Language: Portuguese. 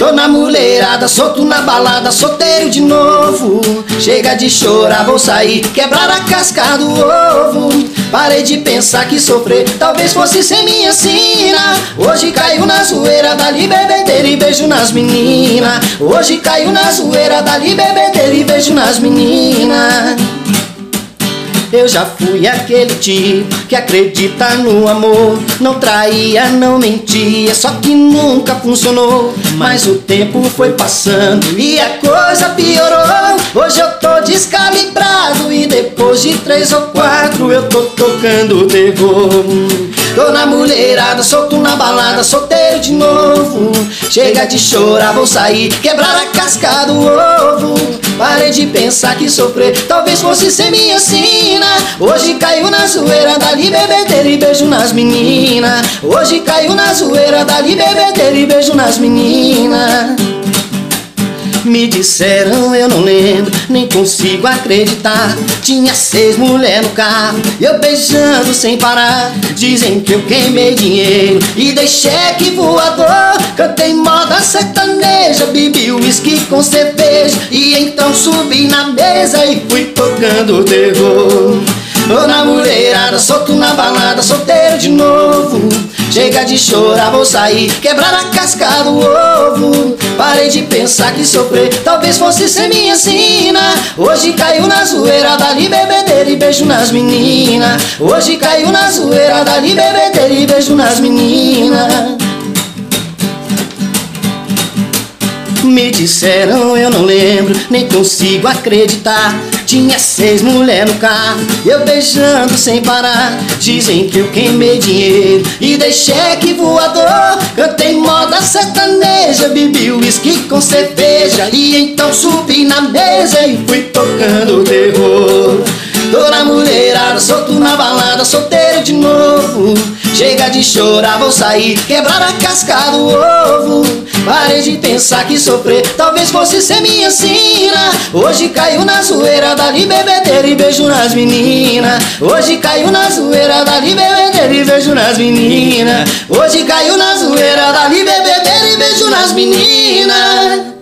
Tô na mulherada, solto na balada, solteiro de novo. Chega de chorar, vou sair, quebrar a casca do ovo. Parei de pensar que sofrer talvez fosse ser minha sina. Hoje caiu na zoeira, dali bebedeira e beijo nas meninas. Hoje caiu na zoeira, dali bebedeira e beijo nas meninas. Eu já fui aquele tipo que acredita no amor, não traía, não mentia, só que nunca funcionou. Mas o tempo foi passando e a coisa piorou. Hoje eu tô descalibrado e depois de 3 ou 4 eu tô tocando terror. Tô na mulherada, solto na balada, solteiro de novo. Chega de chorar, vou sair, quebrar a casca do ovo. Parei de pensar que sofrer talvez fosse ser minha sina. Hoje caiu na zoeira, dali bebedeira e beijo nas meninas. Hoje caiu na zoeira, dali bebedeira e beijo nas meninas. Me disseram, eu não lembro, nem consigo acreditar. Tinha 6 mulheres no carro, eu beijando sem parar. Dizem que eu queimei dinheiro e dei cheque voador. Cantei moda sertaneja, bebi uísque com cerveja. E então subi na mesa e fui tocando terror. Tô na mulherada, solto na balada, solteiro de novo. Chega de chorar, vou sair, quebrar a casca do ovo. Parei de pensar que sofrer talvez fosse ser minha sina. Hoje caiu na zoeira, dali bebedeira e beijo nas meninas. Hoje caiu na zoeira, dali bebedeira e beijo nas meninas. Me disseram, eu não lembro, nem consigo acreditar. Tinha 6 mulheres no carro, eu beijando sem parar. Dizem que eu queimei dinheiro e dei cheque voador. Cantei moda sertaneja, bebi uísque com cerveja. E então subi na mesa e fui tocando terror. Tô na mulherada, solto na balada, solteiro de novo. Chega de chorar, vou sair, quebrar a casca do ovo. Parei de pensar que sofrer talvez fosse ser minha sina. Hoje caiu na zoeira, dali bebedeira e beijo nas meninas. Hoje caiu na zoeira, dali bebedeira e beijo nas meninas. Hoje caiu na zoeira, dali bebedeira e beijo nas meninas.